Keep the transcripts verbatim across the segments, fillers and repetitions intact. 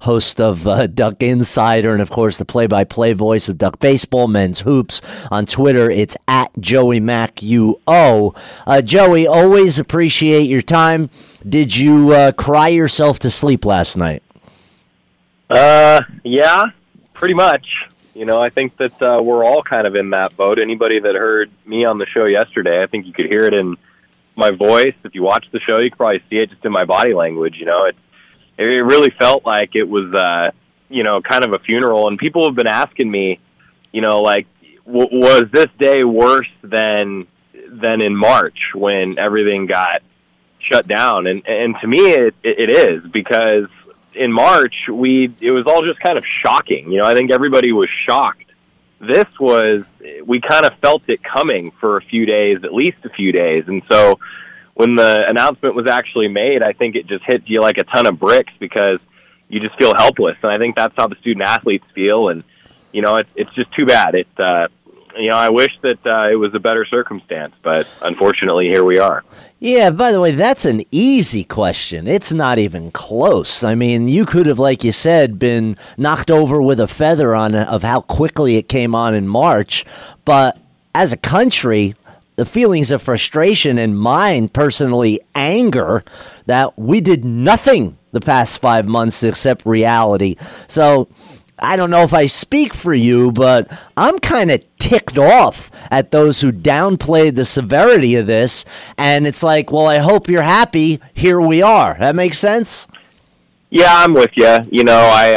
host of uh, Duck Insider, and of course the play-by-play voice of Duck Baseball, Men's Hoops. On Twitter, it's at Joey Mac U O. Uh, Joey, always appreciate your time. Did you uh, cry yourself to sleep last night? Uh, yeah, pretty much. You know, I think that uh, we're all kind of in that boat. Anybody that heard me on the show yesterday, I think you could hear it in my voice. If you watch the show, you could probably see it just in my body language. You know, it it really felt like it was, uh, you know, kind of a funeral. And people have been asking me, you know, like, w- was this day worse than than in March when everything got shut down? And and to me, it it is, because in March, we it was all just kind of shocking. You know, I think everybody was shocked. This was, we kind of felt it coming for a few days, at least a few days. And so when the announcement was actually made, I think it just hit you like a ton of bricks, because you just feel helpless. And I think that's how the student athletes feel. And, you know, it, it's just too bad. It, uh, you know, I wish that uh, it was a better circumstance, but unfortunately, here we are. Yeah, by the way, that's an easy question. It's not even close. I mean, you could have, like you said, been knocked over with a feather on of how quickly it came on in March. But as a country, the feelings of frustration and mine, personally, anger, that we did nothing the past five months except reality. So I don't know if I speak for you, but I'm kind of ticked off at those who downplayed the severity of this. And it's like, well, I hope you're happy. Here we are. That makes sense? Yeah, I'm with you. You know, I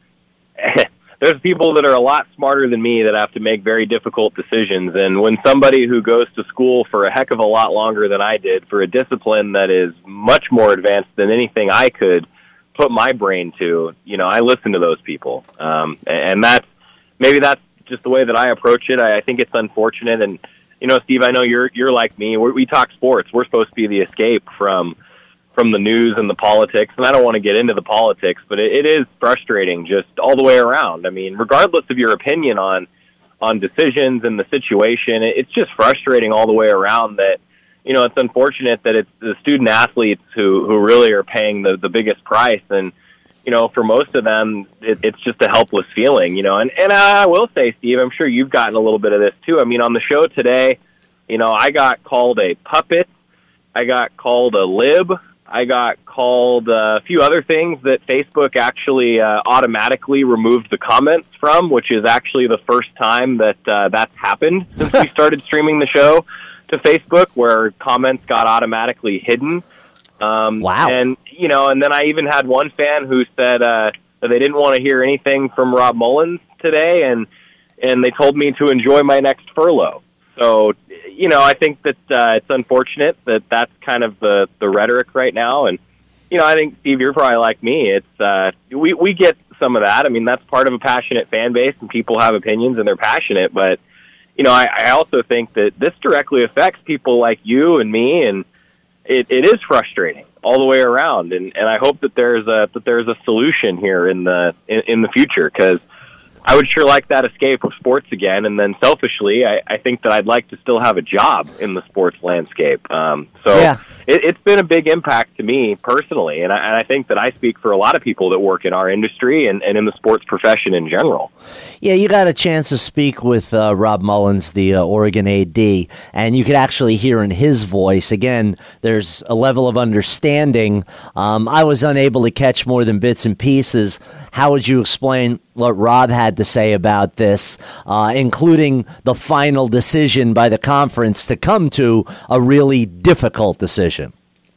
uh, there's people that are a lot smarter than me that have to make very difficult decisions. And when somebody who goes to school for a heck of a lot longer than I did, for a discipline that is much more advanced than anything I could put my brain to, you know, I listen to those people. Um, and that's, maybe that's just the way that I approach it. I, I think it's unfortunate. And, you know, Steve, I know you're, you're like me. We're, we talk sports. We're supposed to be the escape from, from the news and the politics. And I don't want to get into the politics, but it, it is frustrating just all the way around. I mean, regardless of your opinion on, on decisions and the situation, it, it's just frustrating all the way around that, you know, it's unfortunate that it's the student athletes who, who really are paying the, the biggest price. And, you know, for most of them, it, it's just a helpless feeling, you know. And, and I will say, Steve, I'm sure you've gotten a little bit of this too. I mean, on the show today, you know, I got called a puppet. I got called a lib. I got called a few other things that Facebook actually uh, automatically removed the comments from, which is actually the first time that uh, that's happened since we started streaming the show to Facebook, where comments got automatically hidden. Um, wow. And, you know, and then I even had one fan who said uh, that they didn't want to hear anything from Rob Mullins today, and and they told me to enjoy my next furlough. So, you know, I think that uh, it's unfortunate that that's kind of the, the rhetoric right now. And, you know, I think, Steve, you're probably like me. It's uh, we, we get some of that. I mean, that's part of a passionate fan base, and people have opinions, and they're passionate, but you know, I, I also think that this directly affects people like you and me, and it, it is frustrating all the way around. And, and I hope that there's a that there's a solution here in the in, in the future, because I would sure like that escape of sports again. And then selfishly, I, I think that I'd like to still have a job in the sports landscape. Um, so yeah. it, it's been a big impact to me personally, and I, and I think that I speak for a lot of people that work in our industry and, and in the sports profession in general. Yeah, you got a chance to speak with uh, Rob Mullins, the uh, Oregon A D, and you could actually hear in his voice, again, there's a level of understanding. Um, I was unable to catch more than bits and pieces. How would you explain what Rob had to say about this, uh, including the final decision by the conference to come to a really difficult decision?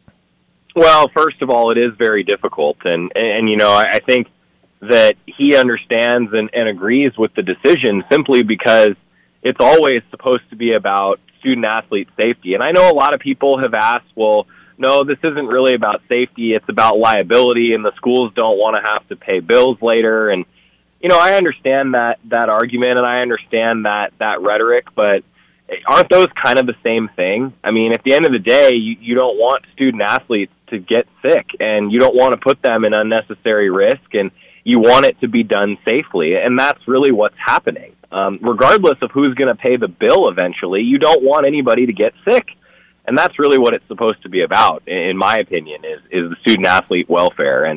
Well, first of all, it is very difficult. And, and, and you know, I, I think that he understands and, and agrees with the decision simply because it's always supposed to be about student-athlete safety. And I know a lot of people have asked, well, no, this isn't really about safety. It's about liability, and the schools don't want to have to pay bills later. And, you know, I understand that, that argument, and I understand that, that rhetoric, but aren't those kind of the same thing? I mean, at the end of the day, you, you don't want student-athletes to get sick, and you don't want to put them in unnecessary risk, and you want it to be done safely, and that's really what's happening. Um, regardless of who's going to pay the bill eventually, you don't want anybody to get sick, and that's really what it's supposed to be about, in my opinion, is, is the student-athlete welfare. And,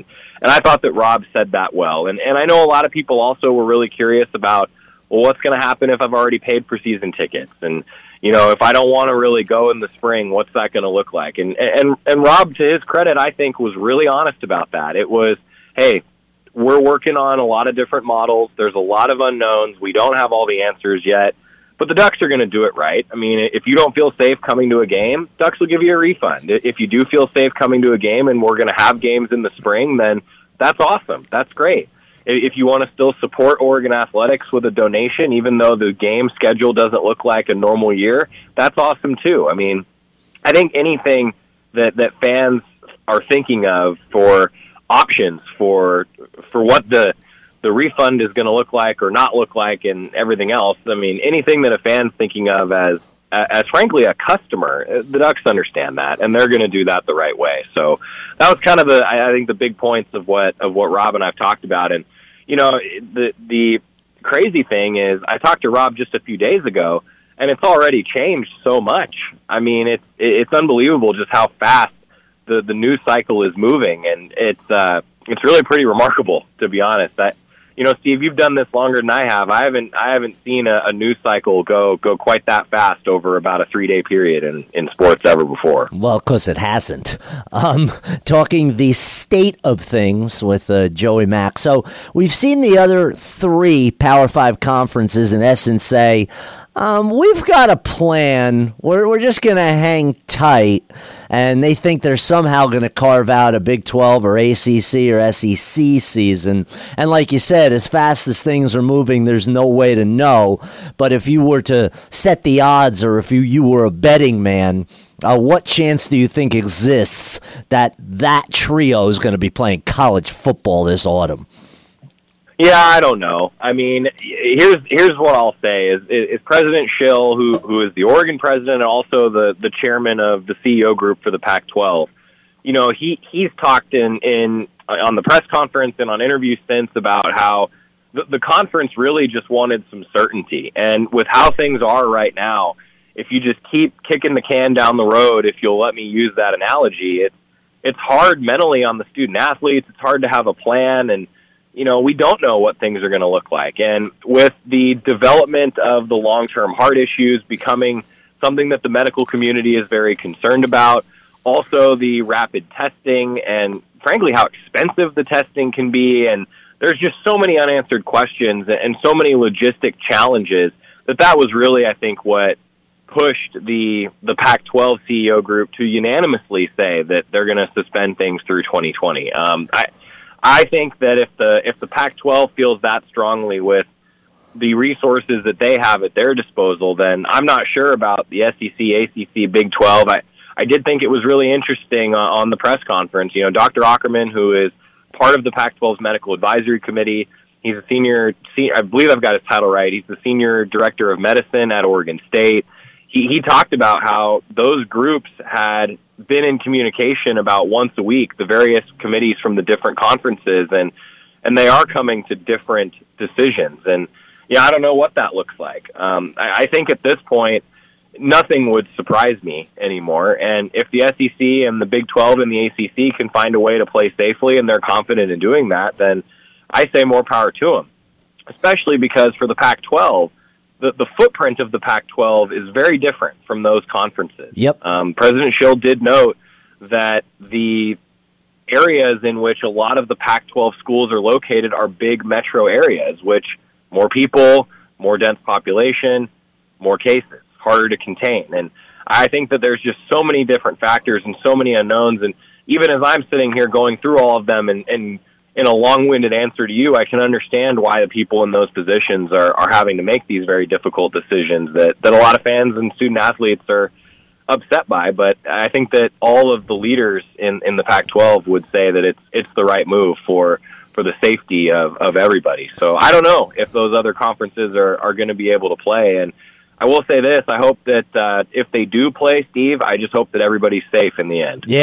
And I thought that Rob said that well. And, and I know a lot of people also were really curious about, well, what's going to happen if I've already paid for season tickets? And, you know, if I don't want to really go in the spring, what's that going to look like? And, and, and Rob, to his credit, I think was really honest about that. It was, hey, we're working on a lot of different models. There's a lot of unknowns. We don't have all the answers yet, but the Ducks are going to do it right. I mean, if you don't feel safe coming to a game, Ducks will give you a refund. If you do feel safe coming to a game and we're going to have games in the spring, then that's awesome. That's great. If you want to still support Oregon athletics with a donation, even though the game schedule doesn't look like a normal year, that's awesome too. I mean, I think anything that, that fans are thinking of for options for for what the the refund is going to look like or not look like and everything else, I mean, anything that a fan's thinking of as as frankly a customer, the Ducks understand that, and they're going to do that the right way. So that was kind of the I think the big points of what of what Rob and I've talked about. And you know, the the crazy thing is, I talked to Rob just a few days ago, and it's already changed so much. I mean, it's it's unbelievable just how fast the, the news cycle is moving, and it's uh, it's really pretty remarkable, to be honest. I, you know, Steve, you've done this longer than I have. I haven't I haven't seen a, a news cycle go go quite that fast over about a three day period in, in sports ever before. Well, because it hasn't. Um, talking the state of things with uh, Joey Mack. So we've seen the other three Power Five conferences in essence say, Um, we've got a plan. We're we're just going to hang tight, and they think they're somehow going to carve out a Big twelve or A C C or S E C season. And like you said, as fast as things are moving, there's no way to know. But if you were to set the odds, or if you, you were a betting man, uh, what chance do you think exists that that trio is going to be playing college football this autumn? Yeah, I don't know. I mean, here's here's what I'll say is is President Schill, who who is the Oregon president and also the, the chairman of the C E O group for the Pac twelve. You know, he he's talked in, in on the press conference and on interviews since about how the, the conference really just wanted some certainty. And with how things are right now, if you just keep kicking the can down the road, if you'll let me use that analogy, it's it's hard mentally on the student athletes. It's hard to have a plan, and you know, we don't know what things are going to look like. And with the development of the long-term heart issues becoming something that the medical community is very concerned about, also the rapid testing and, frankly, how expensive the testing can be, and there's just so many unanswered questions and so many logistic challenges that that was really, I think, what pushed the the Pac twelve C E O group to unanimously say that they're going to suspend things through twenty twenty. Um, I I think that if the if the Pac twelve feels that strongly with the resources that they have at their disposal, then I'm not sure about the S E C, A C C, Big twelve. I, I did think it was really interesting uh, on the press conference. You know, Doctor Ackerman, who is part of the Pac twelve's medical advisory committee, he's a senior, I believe I've got his title right, he's the senior director of medicine at Oregon State. He, he talked about how those groups had been in communication about once a week, the various committees from the different conferences, and and they are coming to different decisions. And yeah, I don't know what that looks like. Um, I, I think at this point, nothing would surprise me anymore. And if the S E C and the Big twelve and the A C C can find a way to play safely, and they're confident in doing that, then I say more power to them. Especially because for the Pac twelve, The, the footprint of the Pac twelve is very different from those conferences. Yep. Um, President Schill did note that the areas in which a lot of the Pac twelve schools are located are big metro areas, which more people, more dense population, more cases, harder to contain. And I think that there's just so many different factors and so many unknowns. And even as I'm sitting here going through all of them and, and in a long-winded answer to you, I can understand why the people in those positions are, are having to make these very difficult decisions that, that a lot of fans and student athletes are upset by. But I think that all of the leaders in, in the Pac twelve would say that it's it's the right move for, for the safety of, of everybody. So I don't know if those other conferences are, are going to be able to play. And I will say this, I hope that uh, if they do play, Steve, I just hope that everybody's safe in the end. Yeah,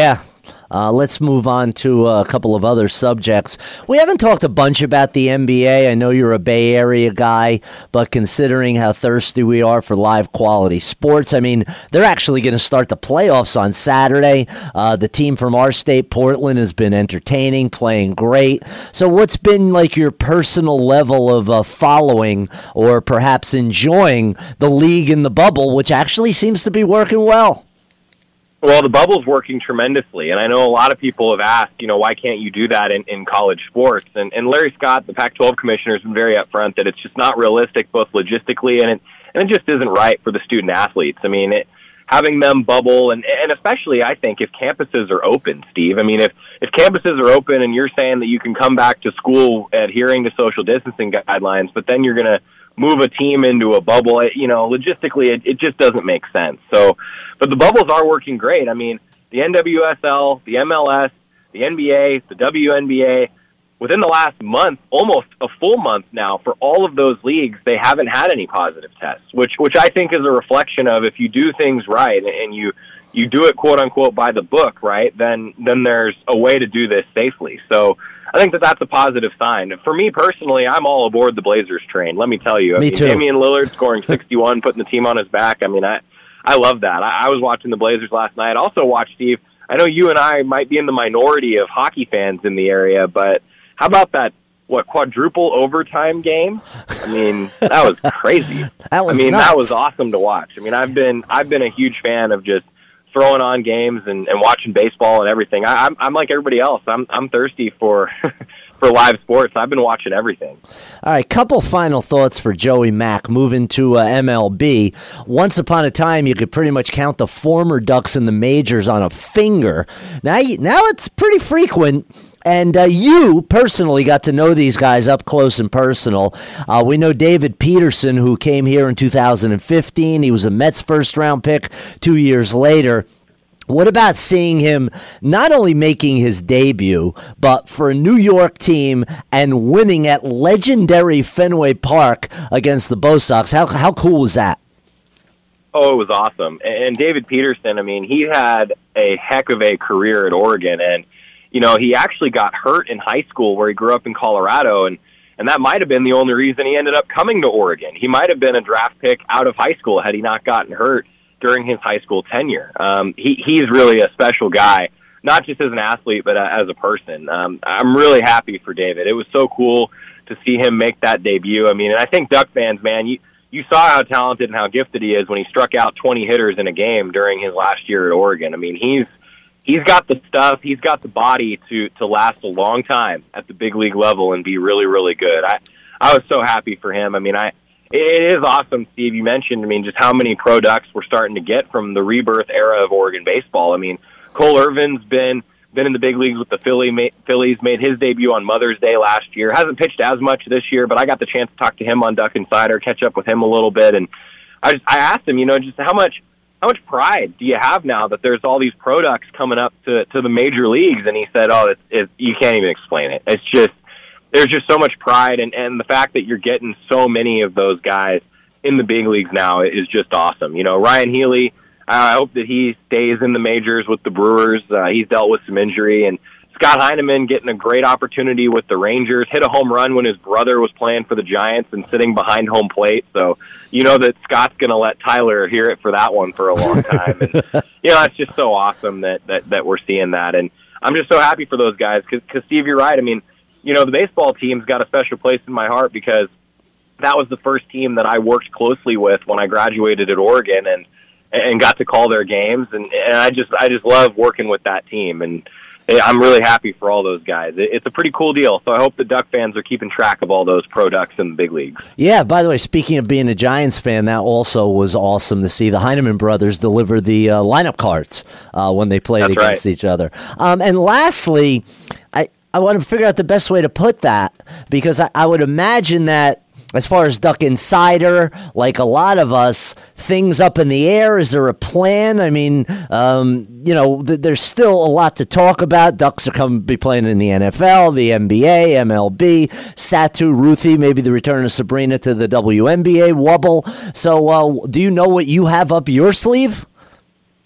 Uh, let's move on to a couple of other subjects. We haven't talked a bunch about the N B A. I know you're a Bay Area guy, but considering how thirsty we are for live quality sports, I mean, they're actually going to start the playoffs on Saturday. Uh, the team from our state, Portland, has been entertaining, playing great. So what's been like your personal level of uh, following or perhaps enjoying the league in the bubble, which actually seems to be working well? Well, the bubble's working tremendously, and I know a lot of people have asked, you know, why can't you do that in, in college sports? And, and Larry Scott, the Pac twelve commissioner, has been very upfront that it's just not realistic, both logistically and it, and it just isn't right for the student athletes. I mean, it, having them bubble, and, and especially, I think, if campuses are open, Steve. I mean, if, if campuses are open and you're saying that you can come back to school adhering to social distancing guidelines, but then you're going to move a team into a bubble, it, you know, logistically, it, it just doesn't make sense. So, but the bubbles are working great. I mean, the N W S L, the M L S, the N B A, the W N B A, within the last month, almost a full month now, for all of those leagues, they haven't had any positive tests, which which I think is a reflection of if you do things right and you you do it, quote unquote, by the book, right, then then there's a way to do this safely. So I think that that's a positive sign. For me personally, I'm all aboard the Blazers train. Let me tell you. I me mean, too. Damian Lillard scoring sixty-one, putting the team on his back. I mean, I I love that. I, I was watching the Blazers last night. I also watched, Steve, I know you and I might be in the minority of hockey fans in the area, but how about that, what, quadruple overtime game? I mean, that was crazy. That was I mean, nuts. That was awesome to watch. I mean, I've been I've been a huge fan of just throwing on games and, and watching baseball and everything. I, I'm I'm like everybody else. I'm I'm thirsty for for live sports. I've been watching everything. All right, couple final thoughts for Joey Mack moving to uh, M L B. Once upon a time, you could pretty much count the former Ducks in the majors on a finger. Now, you, now it's pretty frequent. And uh, you personally got to know these guys up close and personal. Uh, we know David Peterson, who came here in two thousand fifteen. He was a Mets first-round pick two years later. What about seeing him not only making his debut, but for a New York team and winning at legendary Fenway Park against the Bo Sox? How, how cool was that? Oh, it was awesome. And David Peterson, I mean, he had a heck of a career at Oregon, and you know, he actually got hurt in high school where he grew up in Colorado, and, and that might have been the only reason he ended up coming to Oregon. He might have been a draft pick out of high school had he not gotten hurt during his high school tenure. Um, he, he's really a special guy, not just as an athlete, but uh, as a person. Um, I'm really happy for David. It was so cool to see him make that debut. I mean, and I think Duck fans, man, you, you saw how talented and how gifted he is when he struck out twenty hitters in a game during his last year at Oregon. I mean, he's He's got the stuff, he's got the body to, to last a long time at the big league level and be really, really good. I, I was so happy for him. I mean, I it is awesome, Steve. You mentioned, I mean, just how many pro Ducks we're starting to get from the rebirth era of Oregon baseball. I mean, Cole Irvin's been been in the big leagues with the Philly Phillies, made his debut on Mother's Day last year. Hasn't pitched as much this year, but I got the chance to talk to him on Duck Insider, catch up with him a little bit, and I just I asked him, you know, just how much How much pride do you have now that there's all these pro Ducks coming up to, to the major leagues? And he said, oh, it's, it's, you can't even explain it. It's just, there's just so much pride. And, and the fact that you're getting so many of those guys in the big leagues now is just awesome. You know, Ryan Healy, I hope that he stays in the majors with the Brewers. Uh, he's dealt with some injury. And Scott Heineman getting a great opportunity with the Rangers, hit a home run when his brother was playing for the Giants and sitting behind home plate. So you know that Scott's going to let Tyler hear it for that one for a long time. And, you know, it's just so awesome that, that, that we're seeing that. And I'm just so happy for those guys because, Steve, you're right. I mean, you know, the baseball team's got a special place in my heart because that was the first team that I worked closely with when I graduated at Oregon and and got to call their games. And, and I just I just love working with that team. And I'm really happy for all those guys. It's a pretty cool deal, so I hope the Duck fans are keeping track of all those pro Ducks in the big leagues. Yeah, by the way, speaking of being a Giants fan, that also was awesome to see the Heineman brothers deliver the uh, lineup cards uh, when they played That's against right. each other. Um, and lastly, I, I want to figure out the best way to put that because I, I would imagine that as far as Duck Insider, like a lot of us, things up in the air. Is there a plan? I mean, um, you know, th- there's still a lot to talk about. Ducks are coming to be playing in the N F L, the N B A, M L B, Satu, Ruthie, maybe the return of Sabrina to the W N B A, Wubble. So uh, do you know what you have up your sleeve?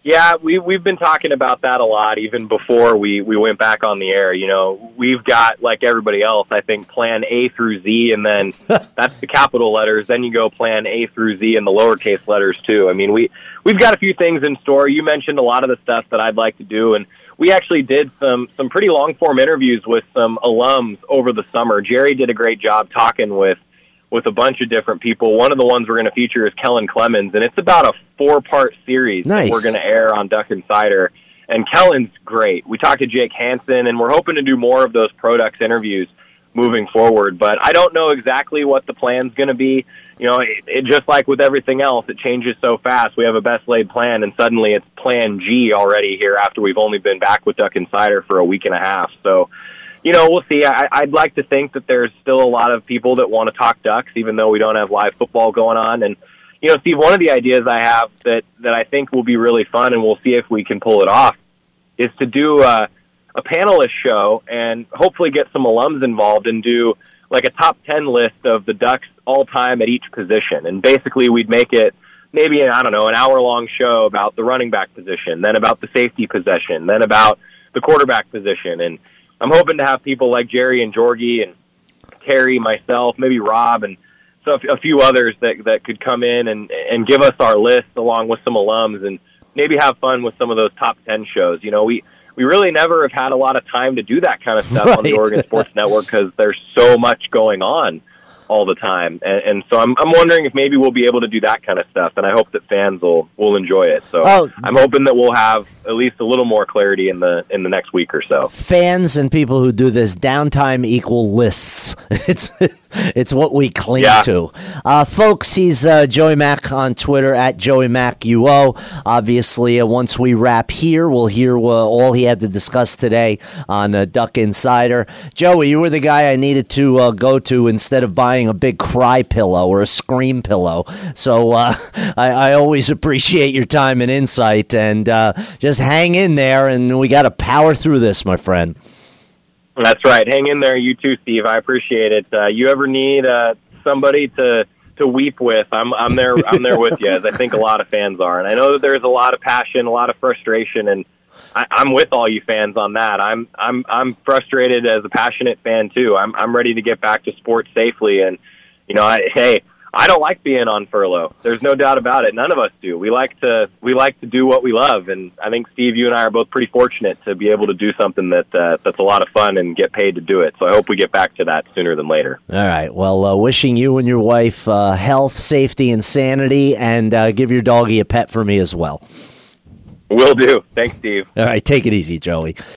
Yeah, we, we've been talking about that a lot even before we, we went back on the air. You know, we've got, like everybody else, I think, plan A through Z, and then that's the capital letters. Then you go plan A through Z in the lowercase letters, too. I mean, we, we've got a few things in store. You mentioned a lot of the stuff that I'd like to do, and we actually did some, some pretty long-form interviews with some alums over the summer. Jerry did a great job talking with with a bunch of different people. One of the ones we're going to feature is Kellen Clemens, and it's about a four-part series nice. that we're going to air on Duck Insider. And Kellen's great. We talked to Jake Hansen, and we're hoping to do more of those Produx interviews moving forward. But I don't know exactly what the plan's going to be. You know, it, it, just like with everything else, it changes so fast. We have a best-laid plan, and suddenly it's Plan G already here after we've only been back with Duck Insider for a week and a half. So, you know, we'll see. I, I'd like to think that there's still a lot of people that want to talk Ducks, even though we don't have live football going on. And, you know, Steve, one of the ideas I have that, that I think will be really fun, and we'll see if we can pull it off, is to do a, a panelist show and hopefully get some alums involved and do like a top ten list of the Ducks all-time at each position. And basically we'd make it maybe, I don't know, an hour-long show about the running back position, then about the safety possession, then about the quarterback position. And I'm hoping to have people like Jerry and Jorgie and Terry, myself, maybe Rob, and so a few others that that could come in and, and give us our list along with some alums and maybe have fun with some of those top ten shows. You know, we, we really never have had a lot of time to do that kind of stuff right. on the Oregon Sports Network because there's so much going on all the time. And, and so I'm I'm wondering if maybe we'll be able to do that kind of stuff, and I hope that fans will, will enjoy it. So oh, I'm hoping that we'll have at least a little more clarity in the in the next week or so. Fans and people who do this, downtime equal lists. It's it's what we cling yeah. to. Uh, folks, he's uh, Joey Mack on Twitter, at Joey Mack U O. Obviously, uh, once we wrap here, we'll hear uh, all he had to discuss today on uh, Duck Insider. Joey, you were the guy I needed to uh, go to instead of buying a big cry pillow or a scream pillow. So uh, I, I always appreciate your time and insight, and uh, just hang in there, and we got to power through this, my friend. That's right. Hang in there, you too, Steve. I appreciate it. Uh, you ever need uh, somebody to to weep with? I'm I'm there. I'm there with you, as I think a lot of fans are, and I know that there's a lot of passion, a lot of frustration, and I, I'm with all you fans on that. I'm I'm I'm frustrated as a passionate fan too. I'm I'm ready to get back to sports safely, and you know, I, hey, I don't like being on furlough. There's no doubt about it. None of us do. We like to we like to do what we love, and I think Steve, you and I are both pretty fortunate to be able to do something that uh, that's a lot of fun and get paid to do it. So I hope we get back to that sooner than later. All right. Well, uh, wishing you and your wife uh, health, safety, and sanity, and uh, give your doggy a pet for me as well. Will do. Thanks, Steve. All right. Take it easy, Joey.